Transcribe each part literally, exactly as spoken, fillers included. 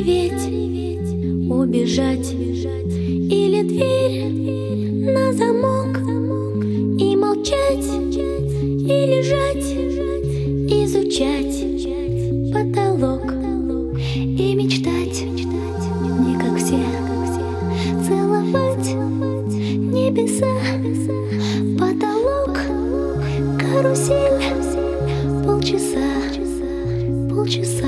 зареветь, убежать, или дверь на замок, и молчать, и лежать, изучать потолок и мечтать, не как все, целовать небеса, потолок, карусель, полчаса, полчаса.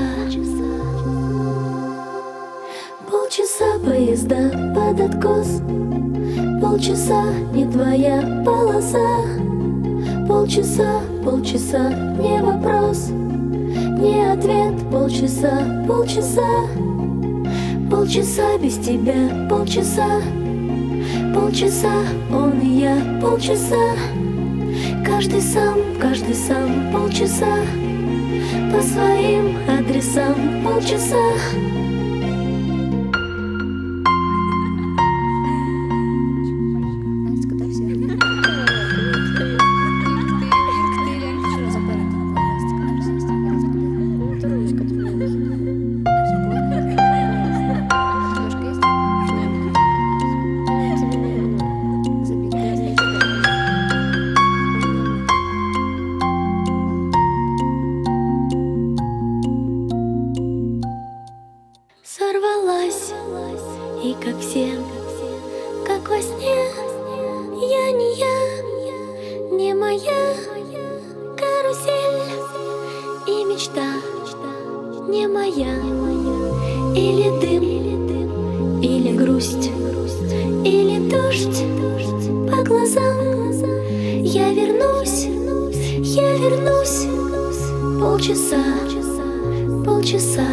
Полчаса поезда под откос, полчаса не твоя полоса, полчаса, полчаса не вопрос, не ответ, полчаса, полчаса, полчаса без тебя, полчаса, полчаса он и я, полчаса, каждый сам, каждый сам, полчаса, по своим адресам, полчаса. Сорвалась, и как все, как во сне, я не я, не моя карусель, и мечта не моя, или дым, или грусть, или дождь по глазам. Я вернусь, я вернусь, полчаса, полчаса.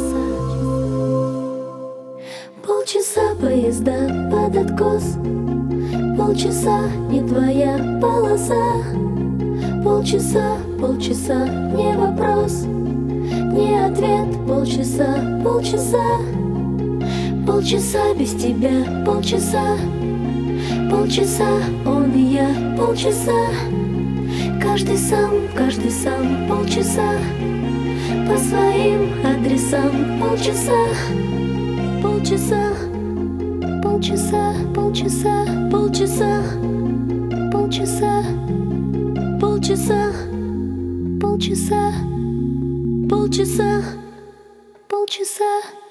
Полчаса поезда под откос, полчаса не твоя полоса, полчаса, полчаса не вопрос, не ответ, полчаса, полчаса, полчаса без тебя, полчаса, полчаса он и я, полчаса, каждый сам, каждый сам, полчаса, по своим адресам, полчаса. Полчаса, полчаса, полчаса, полчаса, полчаса, полчаса, полчаса, полчаса, полчаса.